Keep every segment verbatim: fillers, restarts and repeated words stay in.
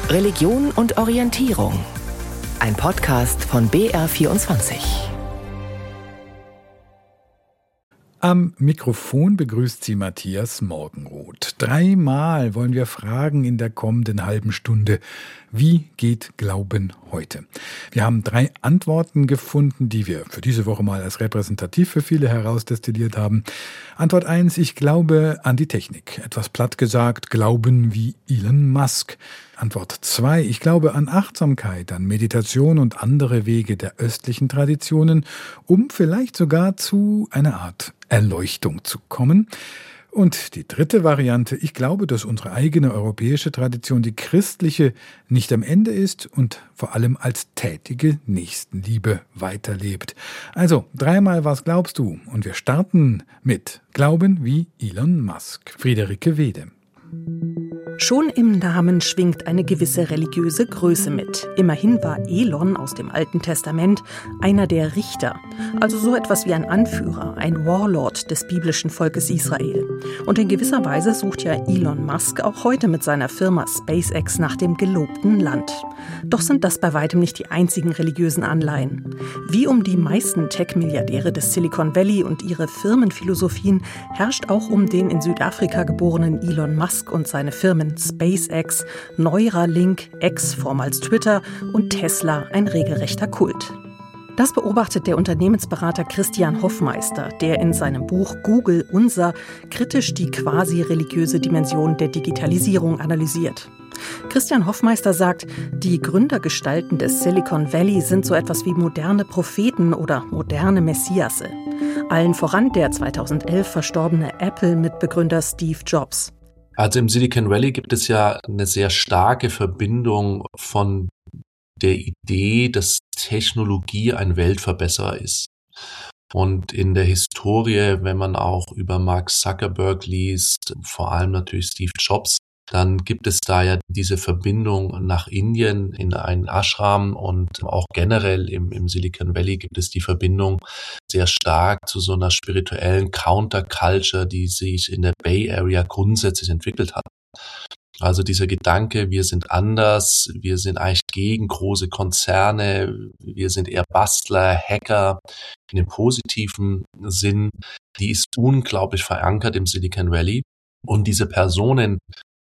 Religion und Orientierung. Ein Podcast von B R vierundzwanzig. Am Mikrofon begrüßt Sie Matthias Morgenroth. Dreimal wollen wir fragen in der kommenden halben Stunde: Wie geht Glauben heute? Wir haben drei Antworten gefunden, die wir für diese Woche mal als repräsentativ für viele herausdestilliert haben. Antwort eins: Ich glaube an die Technik. Etwas platt gesagt, Glauben wie Elon Musk. Antwort zwei: Ich glaube an Achtsamkeit, an Meditation und andere Wege der östlichen Traditionen, um vielleicht sogar zu einer Art Erleuchtung zu kommen. Und die dritte Variante: Ich glaube, dass unsere eigene europäische Tradition, die christliche, nicht am Ende ist und vor allem als tätige Nächstenliebe weiterlebt. Also, dreimal was glaubst du? Und wir starten mit Glauben wie Elon Musk. Friederike Wede. Schon im Namen schwingt eine gewisse religiöse Größe mit. Immerhin war Elon aus dem Alten Testament einer der Richter, also so etwas wie ein Anführer, ein Warlord des biblischen Volkes Israel. Und in gewisser Weise sucht ja Elon Musk auch heute mit seiner Firma SpaceX nach dem gelobten Land. Doch sind das bei weitem nicht die einzigen religiösen Anleihen. Wie um die meisten Tech-Milliardäre des Silicon Valley und ihre Firmenphilosophien herrscht auch um den in Südafrika geborenen Elon Musk und seine Firmen SpaceX, Neuralink, X, vormals Twitter und Tesla ein regelrechter Kult. Das beobachtet der Unternehmensberater Christian Hoffmeister, der in seinem Buch Google Unser kritisch die quasi religiöse Dimension der Digitalisierung analysiert. Christian Hoffmeister sagt, die Gründergestalten des Silicon Valley sind so etwas wie moderne Propheten oder moderne Messiasse. Allen voran der zweitausendelf verstorbene Apple-Mitbegründer Steve Jobs. Also im Silicon Valley gibt es ja eine sehr starke Verbindung von der Idee, dass Technologie ein Weltverbesserer ist. Und in der Historie, wenn man auch über Mark Zuckerberg liest, vor allem natürlich Steve Jobs, dann gibt es da ja diese Verbindung nach Indien in einen Ashram, und auch generell im, im Silicon Valley gibt es die Verbindung sehr stark zu so einer spirituellen Counterculture, die sich in der Bay Area grundsätzlich entwickelt hat. Also dieser Gedanke, wir sind anders, wir sind eigentlich gegen große Konzerne, wir sind eher Bastler, Hacker in dem positiven Sinn, die ist unglaublich verankert im Silicon Valley. Und diese Personen,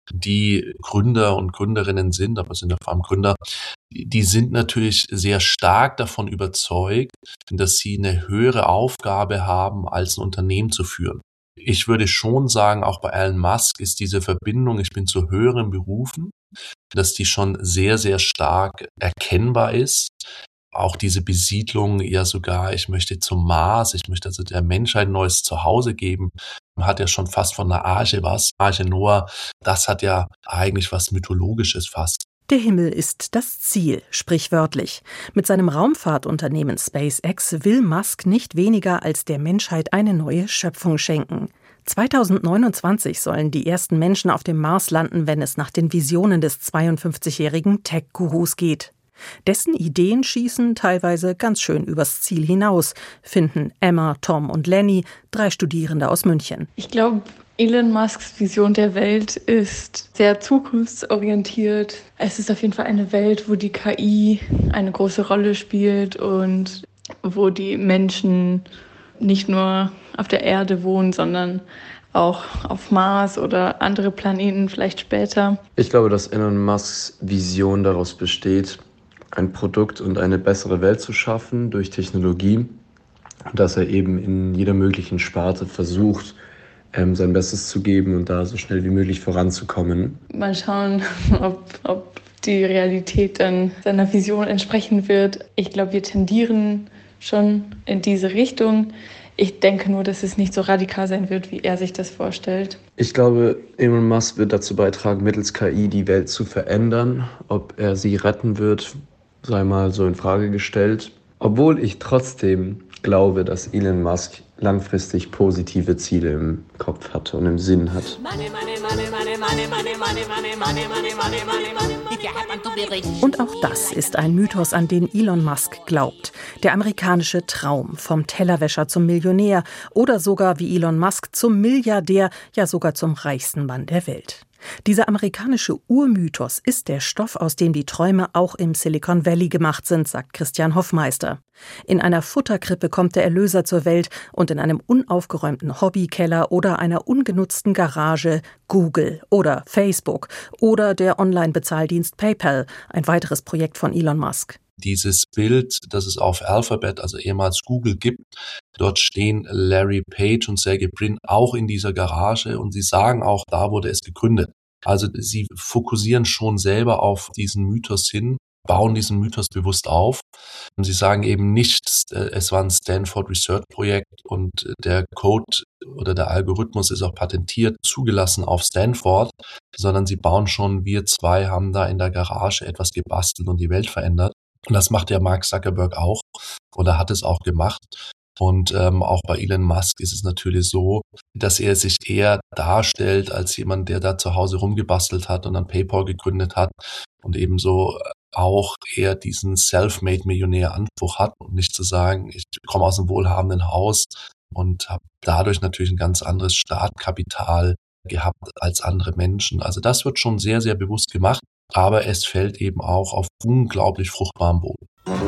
die Gründer und Gründerinnen sind, aber sind ja vor allem Gründer, die sind natürlich sehr stark davon überzeugt, dass sie eine höhere Aufgabe haben, als ein Unternehmen zu führen. Ich würde schon sagen, auch bei Elon Musk ist diese Verbindung, ich bin zu höheren Berufen, dass die schon sehr, sehr stark erkennbar ist. Auch diese Besiedlung, ja sogar, ich möchte zum Mars, ich möchte also der Menschheit ein neues Zuhause geben. Man hat ja schon fast von der Arche was, Arche Noah, das hat ja eigentlich was Mythologisches fast. Der Himmel ist das Ziel, sprichwörtlich. Mit seinem Raumfahrtunternehmen SpaceX will Musk nicht weniger als der Menschheit eine neue Schöpfung schenken. zweitausendneunundzwanzig sollen die ersten Menschen auf dem Mars landen, wenn es nach den Visionen des zweiundfünfzigjährigen Tech-Gurus geht. Dessen Ideen schießen teilweise ganz schön übers Ziel hinaus, finden Emma, Tom und Lenny, drei Studierende aus München. Ich glaube, Elon Musks Vision der Welt ist sehr zukunftsorientiert. Es ist auf jeden Fall eine Welt, wo die K I eine große Rolle spielt und wo die Menschen nicht nur auf der Erde wohnen, sondern auch auf Mars oder andere Planeten vielleicht später. Ich glaube, dass Elon Musks Vision daraus besteht, ein Produkt und eine bessere Welt zu schaffen durch Technologie, dass er eben in jeder möglichen Sparte versucht, ähm, sein Bestes zu geben und da so schnell wie möglich voranzukommen. Mal schauen, ob, ob die Realität dann seiner Vision entsprechen wird. Ich glaube, wir tendieren schon in diese Richtung. Ich denke nur, dass es nicht so radikal sein wird, wie er sich das vorstellt. Ich glaube, Elon Musk wird dazu beitragen, mittels K I die Welt zu verändern. Ob er sie retten wird, sei mal so in Frage gestellt. Obwohl ich trotzdem glaube, dass Elon Musk langfristig positive Ziele im Kopf hat und im Sinn hat. Und auch das ist ein Mythos, an den Elon Musk glaubt. Der amerikanische Traum, vom Tellerwäscher zum Millionär oder sogar wie Elon Musk zum Milliardär, ja sogar zum reichsten Mann der Welt. Dieser amerikanische Urmythos ist der Stoff, aus dem die Träume auch im Silicon Valley gemacht sind, sagt Christian Hoffmeister. In einer Futterkrippe kommt der Erlöser zur Welt und in einem unaufgeräumten Hobbykeller oder einer ungenutzten Garage Google oder Facebook oder der Online-Bezahldienst PayPal, ein weiteres Projekt von Elon Musk. Dieses Bild, das es auf Alphabet, also ehemals Google, gibt, dort stehen Larry Page und Sergey Brin auch in dieser Garage und sie sagen auch, da wurde es gegründet. Also sie fokussieren schon selber auf diesen Mythos hin, bauen diesen Mythos bewusst auf. Und sie sagen eben nicht, es war ein Stanford Research Projekt und der Code oder der Algorithmus ist auch patentiert, zugelassen auf Stanford, sondern sie bauen schon, wir zwei haben da in der Garage etwas gebastelt und die Welt verändert. Und das macht ja Mark Zuckerberg auch oder hat es auch gemacht. Und ähm, auch bei Elon Musk ist es natürlich so, dass er sich eher darstellt als jemand, der da zu Hause rumgebastelt hat und dann PayPal gegründet hat und ebenso auch eher diesen Self-Made-Millionär-Anspruch hat und nicht zu sagen, ich komme aus einem wohlhabenden Haus und habe dadurch natürlich ein ganz anderes Startkapital gehabt als andere Menschen. Also das wird schon sehr, sehr bewusst gemacht. Aber es fällt eben auch auf unglaublich fruchtbaren Boden.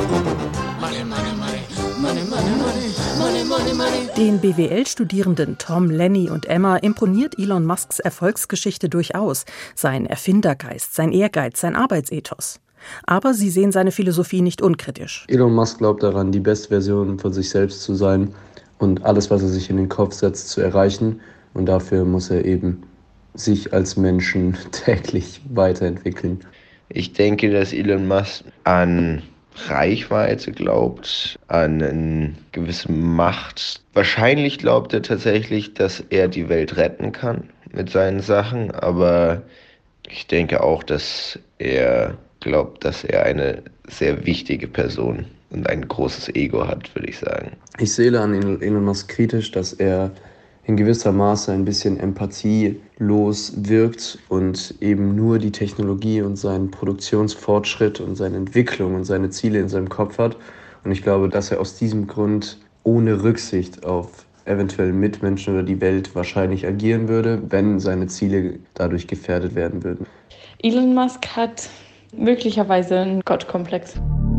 Den B W L-Studierenden Tom, Lenny und Emma imponiert Elon Musks Erfolgsgeschichte durchaus. Sein Erfindergeist, sein Ehrgeiz, sein Arbeitsethos. Aber sie sehen seine Philosophie nicht unkritisch. Elon Musk glaubt daran, die beste Version von sich selbst zu sein und alles, was er sich in den Kopf setzt, zu erreichen. Und dafür muss er eben sich als Menschen täglich weiterentwickeln. Ich denke, dass Elon Musk an Reichweite glaubt, an eine gewisse Macht. Wahrscheinlich glaubt er tatsächlich, dass er die Welt retten kann mit seinen Sachen, aber ich denke auch, dass er glaubt, dass er eine sehr wichtige Person und ein großes Ego hat, würde ich sagen. Ich sehe an Elon Musk kritisch, dass er in gewisser Maße ein bisschen empathielos wirkt und eben nur die Technologie und seinen Produktionsfortschritt und seine Entwicklung und seine Ziele in seinem Kopf hat. Und ich glaube, dass er aus diesem Grund ohne Rücksicht auf eventuell Mitmenschen oder die Welt wahrscheinlich agieren würde, wenn seine Ziele dadurch gefährdet werden würden. Elon Musk hat möglicherweise einen Gottkomplex.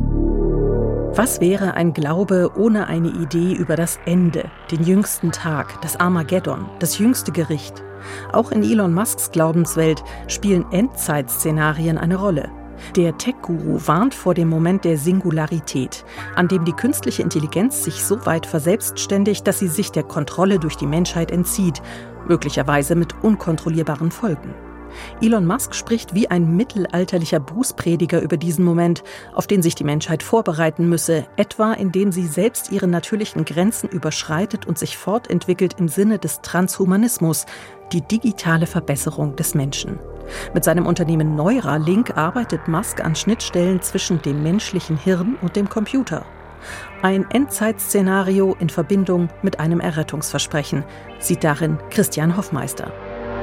Was wäre ein Glaube ohne eine Idee über das Ende, den jüngsten Tag, das Armageddon, das jüngste Gericht? Auch in Elon Musks Glaubenswelt spielen Endzeitszenarien eine Rolle. Der Tech-Guru warnt vor dem Moment der Singularität, an dem die künstliche Intelligenz sich so weit verselbstständigt, dass sie sich der Kontrolle durch die Menschheit entzieht, möglicherweise mit unkontrollierbaren Folgen. Elon Musk spricht wie ein mittelalterlicher Bußprediger über diesen Moment, auf den sich die Menschheit vorbereiten müsse, etwa indem sie selbst ihre natürlichen Grenzen überschreitet und sich fortentwickelt im Sinne des Transhumanismus, die digitale Verbesserung des Menschen. Mit seinem Unternehmen Neuralink arbeitet Musk an Schnittstellen zwischen dem menschlichen Hirn und dem Computer. Ein Endzeitszenario in Verbindung mit einem Errettungsversprechen, sieht darin Christian Hoffmeister.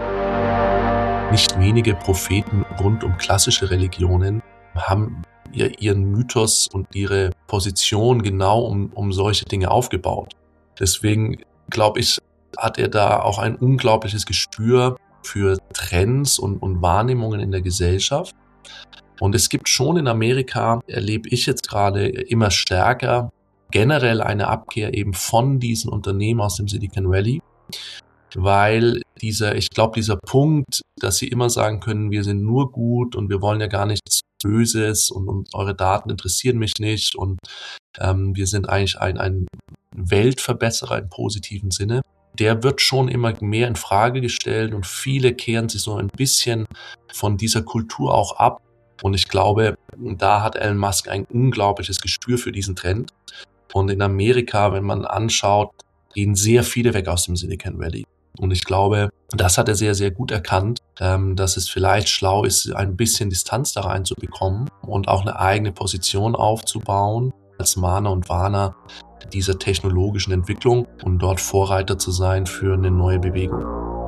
Nicht wenige Propheten rund um klassische Religionen haben ihren Mythos und ihre Position genau um, um solche Dinge aufgebaut. Deswegen, glaube ich, hat er da auch ein unglaubliches Gespür für Trends und, und Wahrnehmungen in der Gesellschaft. Und es gibt schon in Amerika, erlebe ich jetzt gerade immer stärker, generell eine Abkehr eben von diesen Unternehmen aus dem Silicon Valley. Weil dieser, ich glaube, dieser Punkt, dass sie immer sagen können, wir sind nur gut und wir wollen ja gar nichts Böses und, und eure Daten interessieren mich nicht und ähm, wir sind eigentlich ein, ein Weltverbesserer im positiven Sinne, der wird schon immer mehr in Frage gestellt und viele kehren sich so ein bisschen von dieser Kultur auch ab. Und ich glaube, da hat Elon Musk ein unglaubliches Gespür für diesen Trend. Und in Amerika, wenn man anschaut, gehen sehr viele weg aus dem Silicon Valley. Und ich glaube, das hat er sehr, sehr gut erkannt, dass es vielleicht schlau ist, ein bisschen Distanz da reinzubekommen und auch eine eigene Position aufzubauen als Mahner und Warner dieser technologischen Entwicklung und dort Vorreiter zu sein für eine neue Bewegung.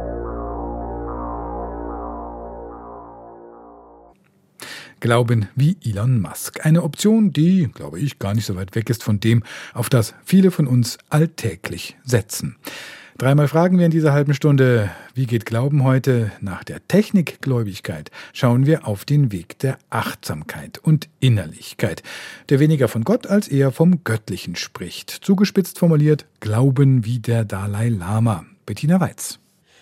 Glauben wie Elon Musk. Eine Option, die, glaube ich, gar nicht so weit weg ist von dem, auf das viele von uns alltäglich setzen. Dreimal fragen wir in dieser halben Stunde, wie geht Glauben heute? Nach der Technikgläubigkeit schauen wir auf den Weg der Achtsamkeit und Innerlichkeit, der weniger von Gott als eher vom Göttlichen spricht. Zugespitzt formuliert, Glauben wie der Dalai Lama. Bettina Weiz.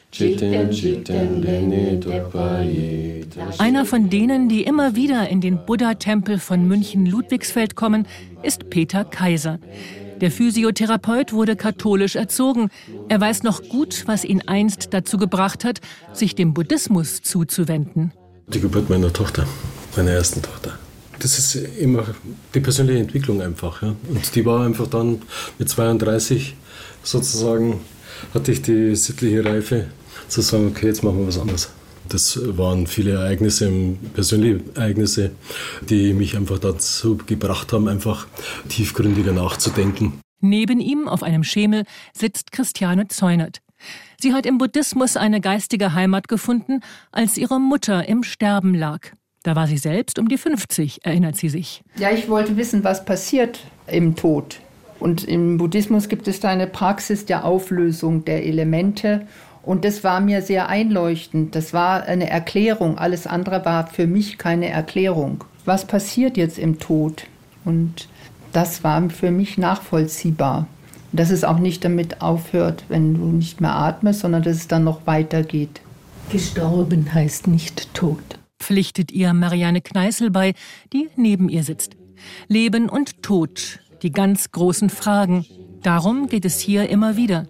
Einer von denen, die immer wieder in den Buddha-Tempel von München-Ludwigsfeld kommen, ist Peter Kaiser. Der Physiotherapeut wurde katholisch erzogen. Er weiß noch gut, was ihn einst dazu gebracht hat, sich dem Buddhismus zuzuwenden. Die Geburt meiner Tochter, meiner ersten Tochter. Das ist immer die persönliche Entwicklung einfach. Ja. Und die war einfach dann mit zweiunddreißig sozusagen, hatte ich die sittliche Reife zu sagen, okay, jetzt machen wir was anderes. Das waren viele Ereignisse, persönliche Ereignisse, die mich einfach dazu gebracht haben, einfach tiefgründiger nachzudenken. Neben ihm auf einem Schemel sitzt Christiane Zeunert. Sie hat im Buddhismus eine geistige Heimat gefunden, als ihre Mutter im Sterben lag. Da war sie selbst um die fünfzig, erinnert sie sich. Ja, ich wollte wissen, was passiert im Tod. Und im Buddhismus gibt es da eine Praxis der Auflösung der Elemente. Und das war mir sehr einleuchtend. Das war eine Erklärung. Alles andere war für mich keine Erklärung. Was passiert jetzt im Tod? Und das war für mich nachvollziehbar. Dass es auch nicht damit aufhört, wenn du nicht mehr atmest, sondern dass es dann noch weitergeht. Gestorben heißt nicht tot, pflichtet ihr Marianne Kneißl bei, die neben ihr sitzt. Leben und Tod, die ganz großen Fragen. Darum geht es hier immer wieder.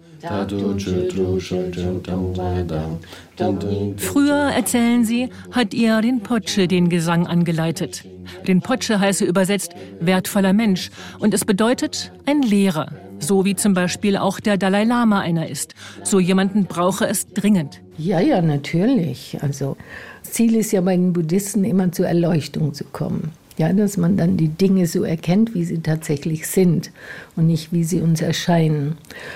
Früher, erzählen sie, hat ihr Rinpoche den Gesang angeleitet. Rinpoche heiße übersetzt wertvoller Mensch und es bedeutet ein Lehrer, so wie zum Beispiel auch der Dalai Lama einer ist. So jemanden brauche es dringend. Ja, ja, natürlich. Also Ziel ist ja bei den Buddhisten immer zur Erleuchtung zu kommen. Ja, dass man dann die Dinge so erkennt, wie sie tatsächlich sind und nicht, wie sie uns erscheinen.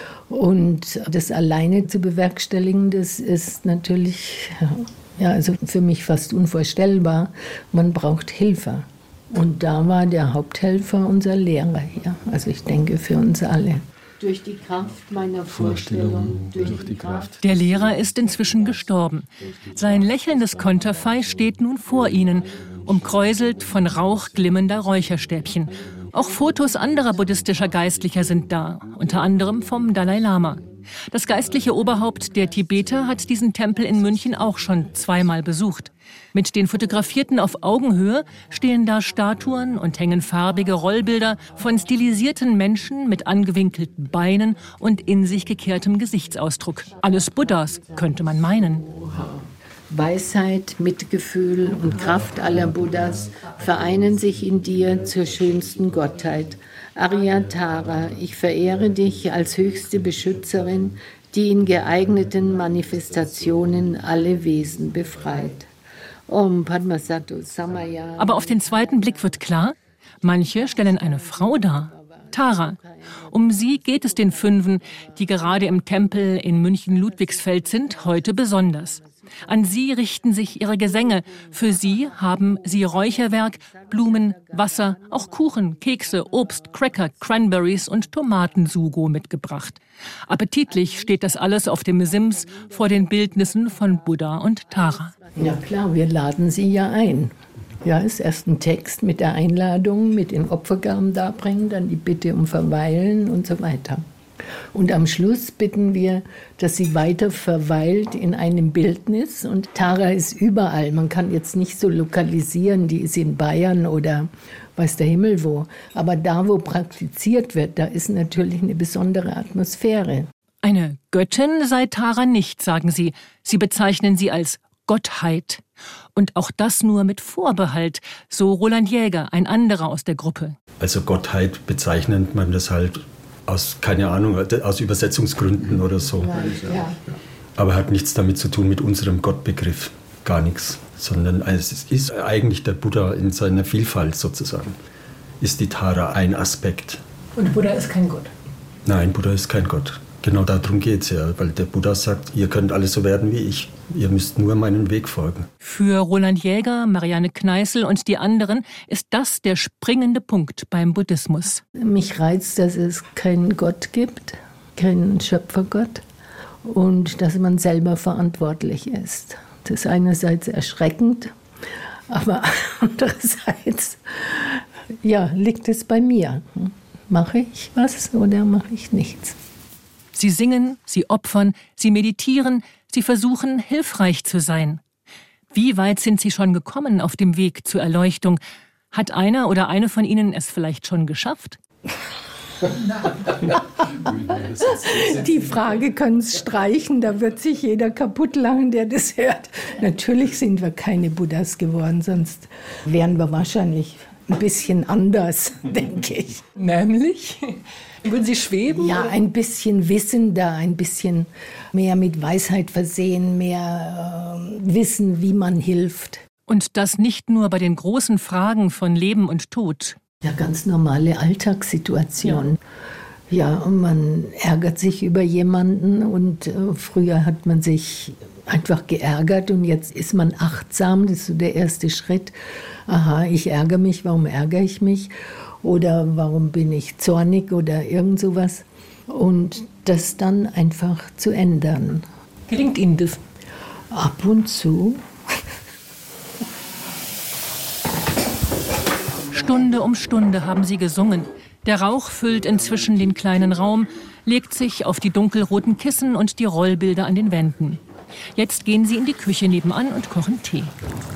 Und das alleine zu bewerkstelligen, das ist natürlich, ja, also für mich fast unvorstellbar. Man braucht Hilfe. Und da war der Haupthelfer unser Lehrer hier. Also ich denke für uns alle. Durch die Kraft meiner Vorstellung, durch, durch die Kraft. Der Lehrer ist inzwischen gestorben. Sein lächelndes Konterfei steht nun vor ihnen, umkräuselt von rauchglimmender Räucherstäbchen. Auch Fotos anderer buddhistischer Geistlicher sind da, unter anderem vom Dalai Lama. Das geistliche Oberhaupt der Tibeter hat diesen Tempel in München auch schon zweimal besucht. Mit den Fotografierten auf Augenhöhe stehen da Statuen und hängen farbige Rollbilder von stilisierten Menschen mit angewinkelten Beinen und in sich gekehrtem Gesichtsausdruck. Alles Buddhas, könnte man meinen. Weisheit, Mitgefühl und Kraft aller Buddhas vereinen sich in dir zur schönsten Gottheit. Aryatara, ich verehre dich als höchste Beschützerin, die in geeigneten Manifestationen alle Wesen befreit. Om Padmasattu Samaya. Aber auf den zweiten Blick wird klar, manche stellen eine Frau dar. Tara. Um sie geht es den Fünfen, die gerade im Tempel in München-Ludwigsfeld sind, heute besonders. An sie richten sich ihre Gesänge. Für sie haben sie Räucherwerk, Blumen, Wasser, auch Kuchen, Kekse, Obst, Cracker, Cranberries und Tomatensugo mitgebracht. Appetitlich steht das alles auf dem Sims vor den Bildnissen von Buddha und Tara. Ja klar, wir laden sie ja ein. Ja, ist erst ein Text mit der Einladung, mit den Opfergaben darbringen, dann die Bitte um Verweilen und so weiter. Und am Schluss bitten wir, dass sie weiter verweilt in einem Bildnis. Und Tara ist überall. Man kann jetzt nicht so lokalisieren, die ist in Bayern oder weiß der Himmel wo. Aber da, wo praktiziert wird, da ist natürlich eine besondere Atmosphäre. Eine Göttin sei Tara nicht, sagen sie. Sie bezeichnen sie als Gottheit. Und auch das nur mit Vorbehalt, so Roland Jäger, ein anderer aus der Gruppe. Also Gottheit bezeichnet man das halt aus, keine Ahnung, aus Übersetzungsgründen oder so. Ja. Aber hat nichts damit zu tun mit unserem Gottbegriff, gar nichts. Sondern es ist eigentlich der Buddha in seiner Vielfalt sozusagen. Ist die Tara ein Aspekt. Und Buddha ist kein Gott? Nein, Buddha ist kein Gott. Genau darum geht es ja, weil der Buddha sagt, ihr könnt alle so werden wie ich. Ihr müsst nur meinen Weg folgen. Für Roland Jäger, Marianne Kneißl und die anderen ist das der springende Punkt beim Buddhismus. Mich reizt, dass es keinen Gott gibt, keinen Schöpfergott. und dass man selber verantwortlich ist. Das ist einerseits erschreckend, aber andererseits ja, liegt es bei mir. Mache ich was oder mache ich nichts? Sie singen, sie opfern, sie meditieren, sie versuchen, hilfreich zu sein. Wie weit sind Sie schon gekommen auf dem Weg zur Erleuchtung? Hat einer oder eine von Ihnen es vielleicht schon geschafft? Die Frage können Sie streichen, da wird sich jeder kaputt lachen, der das hört. Natürlich sind wir keine Buddhas geworden, sonst wären wir wahrscheinlich ein bisschen anders, denke ich. Nämlich? Würden Sie schweben? Ja, ein bisschen wissender, ein bisschen mehr mit Weisheit versehen, mehr äh, wissen, wie man hilft. Und das nicht nur bei den großen Fragen von Leben und Tod. Ja, ganz normale Alltagssituation. Ja, ja, man ärgert sich über jemanden und äh, früher hat man sich einfach geärgert und jetzt ist man achtsam, das ist so der erste Schritt. Aha, ich ärgere mich, warum ärgere ich mich? Oder warum bin ich zornig oder irgend sowas? Und das dann einfach zu ändern. Gelingt Ihnen das? Ab und zu. Stunde um Stunde haben sie gesungen. Der Rauch füllt inzwischen den kleinen Raum, legt sich auf die dunkelroten Kissen und die Rollbilder an den Wänden. Jetzt gehen sie in die Küche nebenan und kochen Tee.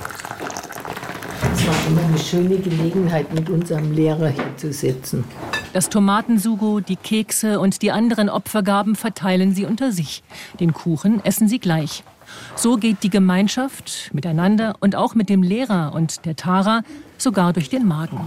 Es war immer eine schöne Gelegenheit, mit unserem Lehrer hier zu sitzen. Das Tomatensugo, die Kekse und die anderen Opfergaben verteilen sie unter sich. Den Kuchen essen sie gleich. So geht die Gemeinschaft miteinander und auch mit dem Lehrer und der Tara sogar durch den Magen.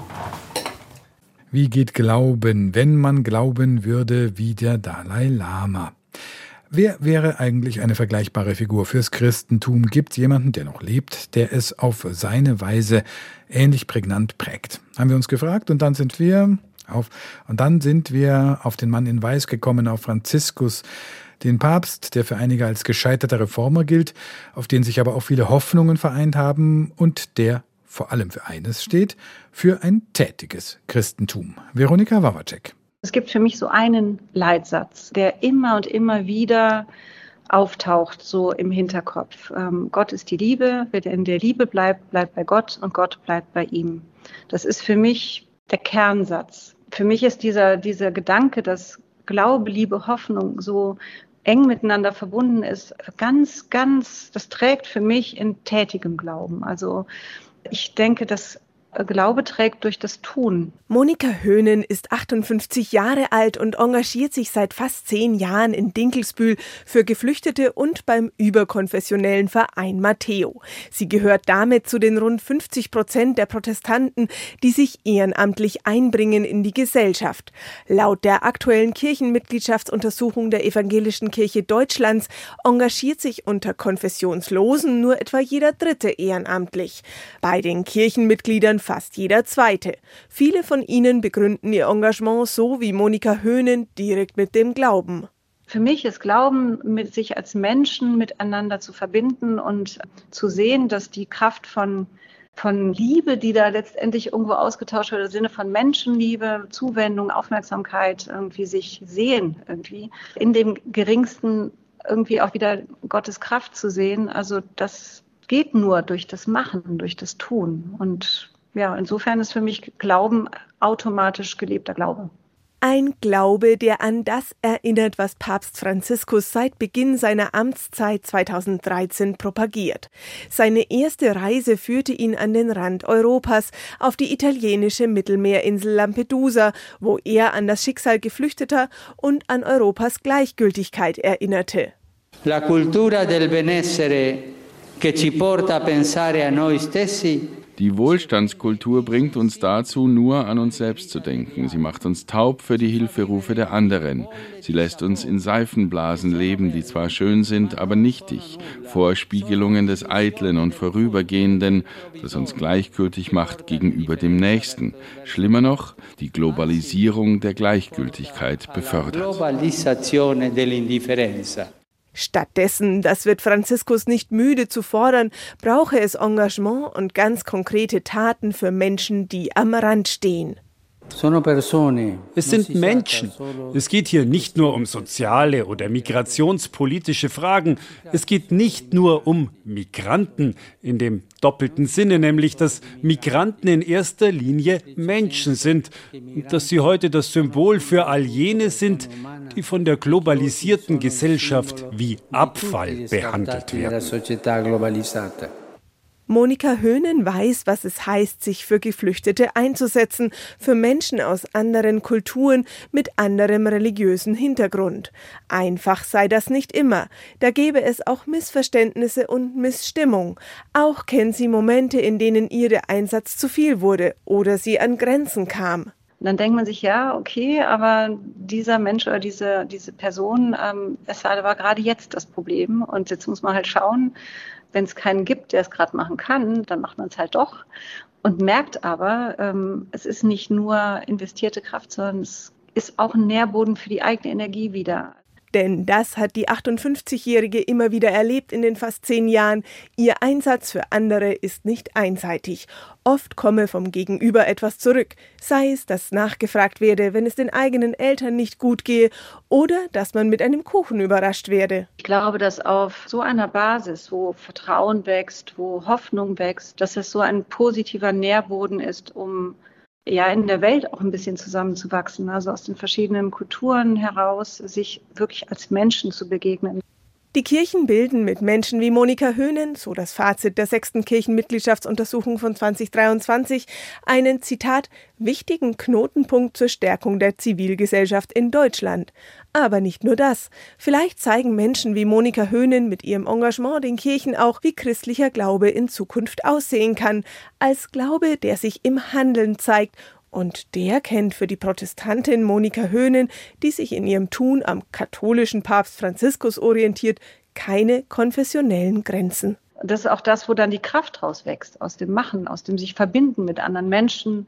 Wie geht Glauben, wenn man glauben würde wie der Dalai Lama? Wer wäre eigentlich eine vergleichbare Figur fürs Christentum? Gibt es jemanden, der noch lebt, der es auf seine Weise ähnlich prägnant prägt? Haben wir uns gefragt und dann sind wir auf, und dann sind wir auf den Mann in Weiß gekommen, auf Franziskus, den Papst, der für einige als gescheiterter Reformer gilt, auf den sich aber auch viele Hoffnungen vereint haben und der vor allem für eines steht, für ein tätiges Christentum. Veronika Wawacek. Es gibt für mich so einen Leitsatz, der immer und immer wieder auftaucht, so im Hinterkopf. Ähm, Gott ist die Liebe, wer in der Liebe bleibt, bleibt bei Gott und Gott bleibt bei ihm. Das ist für mich der Kernsatz. Für mich ist dieser, dieser Gedanke, dass Glaube, Liebe, Hoffnung so eng miteinander verbunden ist, ganz, ganz, das trägt für mich in tätigem Glauben. Also ich denke, dass Glaube trägt durch das Tun. Monika Höhnen ist achtundfünfzig Jahre alt und engagiert sich seit fast zehn Jahren in Dinkelsbühl für Geflüchtete und beim überkonfessionellen Verein Matteo. Sie gehört damit zu den rund fünfzig Prozent der Protestanten, die sich ehrenamtlich einbringen in die Gesellschaft. Laut der aktuellen Kirchenmitgliedschaftsuntersuchung der Evangelischen Kirche Deutschlands engagiert sich unter Konfessionslosen nur etwa jeder Dritte ehrenamtlich. Bei den Kirchenmitgliedern fast jeder Zweite. Viele von ihnen begründen ihr Engagement so wie Monika Höhnen direkt mit dem Glauben. Für mich ist Glauben, mit sich als Menschen miteinander zu verbinden und zu sehen, dass die Kraft von, von Liebe, die da letztendlich irgendwo ausgetauscht wird, im Sinne von Menschenliebe, Zuwendung, Aufmerksamkeit, irgendwie sich sehen, irgendwie in dem Geringsten irgendwie auch wieder Gottes Kraft zu sehen. Also das geht nur durch das Machen, durch das Tun. Und ja, insofern ist für mich Glauben automatisch gelebter Glaube. Ein Glaube, der an das erinnert, was Papst Franziskus seit Beginn seiner Amtszeit zweitausenddreizehn propagiert. Seine erste Reise führte ihn an den Rand Europas, auf die italienische Mittelmeerinsel Lampedusa, wo er an das Schicksal Geflüchteter und an Europas Gleichgültigkeit erinnerte. La cultura del benessere che ci porta a pensare a noi stessi. Die Wohlstandskultur bringt uns dazu, nur an uns selbst zu denken. Sie macht uns taub für die Hilferufe der anderen. Sie lässt uns in Seifenblasen leben, die zwar schön sind, aber nichtig. Vorspiegelungen des Eitlen und Vorübergehenden, das uns gleichgültig macht gegenüber dem Nächsten. Schlimmer noch, die Globalisierung der Gleichgültigkeit befördert. Stattdessen, das wird Franziskus nicht müde zu fordern, brauche es Engagement und ganz konkrete Taten für Menschen, die am Rand stehen. Es sind Menschen. Es geht hier nicht nur um soziale oder migrationspolitische Fragen. Es geht nicht nur um Migranten in dem doppelten Sinne, nämlich dass Migranten in erster Linie Menschen sind und dass sie heute das Symbol für all jene sind, die von der globalisierten Gesellschaft wie Abfall behandelt werden. Monika Höhnen weiß, was es heißt, sich für Geflüchtete einzusetzen, für Menschen aus anderen Kulturen mit anderem religiösen Hintergrund. Einfach sei das nicht immer. Da gäbe es auch Missverständnisse und Missstimmung. Auch kennt sie Momente, in denen ihr der Einsatz zu viel wurde oder sie an Grenzen kam. Und dann denkt man sich, ja, okay, aber dieser Mensch oder diese, diese Person, ähm, es war, war gerade jetzt das Problem. Und jetzt muss man halt schauen, wenn es keinen gibt, der es gerade machen kann, dann macht man es halt doch und merkt aber, ähm, es ist nicht nur investierte Kraft, sondern es ist auch ein Nährboden für die eigene Energie wieder. Denn das hat die achtundfünfzigjährige immer wieder erlebt in den fast zehn Jahren. Ihr Einsatz für andere ist nicht einseitig. Oft komme vom Gegenüber etwas zurück. Sei es, dass nachgefragt werde, wenn es den eigenen Eltern nicht gut gehe, oder dass man mit einem Kuchen überrascht werde. Ich glaube, dass auf so einer Basis, wo Vertrauen wächst, wo Hoffnung wächst, dass es so ein positiver Nährboden ist, um ja in der Welt auch ein bisschen zusammenzuwachsen, also aus den verschiedenen Kulturen heraus, sich wirklich als Menschen zu begegnen. Die Kirchen bilden mit Menschen wie Monika Höhnen, so das Fazit der sechsten Kirchenmitgliedschaftsuntersuchung von zwanzig dreiundzwanzig, einen, Zitat, wichtigen Knotenpunkt zur Stärkung der Zivilgesellschaft in Deutschland. Aber nicht nur das. Vielleicht zeigen Menschen wie Monika Höhnen mit ihrem Engagement den Kirchen auch, wie christlicher Glaube in Zukunft aussehen kann. Als Glaube, der sich im Handeln zeigt. Und der kennt für die Protestantin Monika Höhnen, die sich in ihrem Tun am katholischen Papst Franziskus orientiert, keine konfessionellen Grenzen. Das ist auch das, wo dann die Kraft rauswächst, aus dem Machen, aus dem sich verbinden mit anderen Menschen.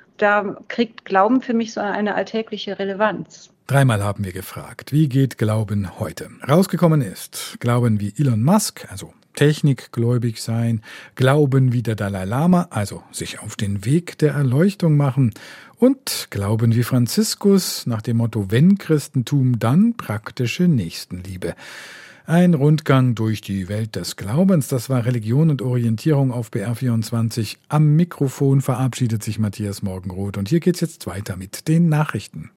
Da kriegt Glauben für mich so eine alltägliche Relevanz. Dreimal haben wir gefragt, wie geht Glauben heute? Rausgekommen ist, Glauben wie Elon Musk, also technikgläubig sein, Glauben wie der Dalai Lama, also sich auf den Weg der Erleuchtung machen, und Glauben wie Franziskus nach dem Motto, wenn Christentum, dann praktische Nächstenliebe. Ein Rundgang durch die Welt des Glaubens, das war Religion und Orientierung auf B R vierundzwanzig. Am Mikrofon verabschiedet sich Matthias Morgenroth und hier geht's jetzt weiter mit den Nachrichten.